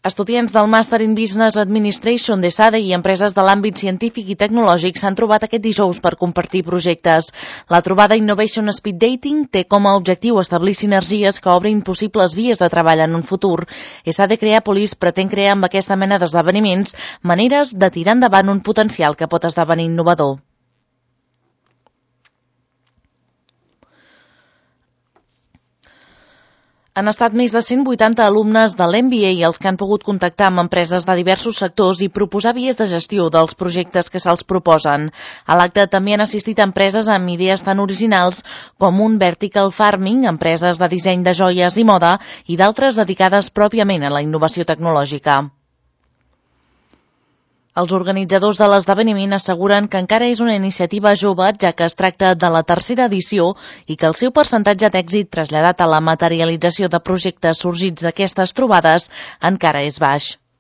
Estudiants del Master in Business Administration d'ESADE i empreses de l'àmbit científic i tecnològic s'han trobat aquest dijous per compartir projectes. La trobada Innovation Speed Dating té com a objectiu establir sinergies que obrin possibles vies de treball en un futur. ESADE Creapolis pretén crear amb aquesta mena d'esdeveniments maneres de tirar endavant un potencial que pot esdevenir innovador. Han estat més de 180 alumnes de l'MBA els que han pogut contactar amb empreses de diversos sectors i proposar vies de gestió dels projectes que se'ls proposen. A l'acte també han assistit empreses amb idees tan originals com un vertical farming, empreses de disseny de joies i moda i d'altres dedicades pròpiament a la innovació tecnològica. Els organitzadors de l'esdeveniment asseguren que encara és una iniciativa jove, ja que es tracta de la tercera edició i que el seu percentatge d'èxit traslladat a la materialització de projectes sorgits d'aquestes trobades encara és baix.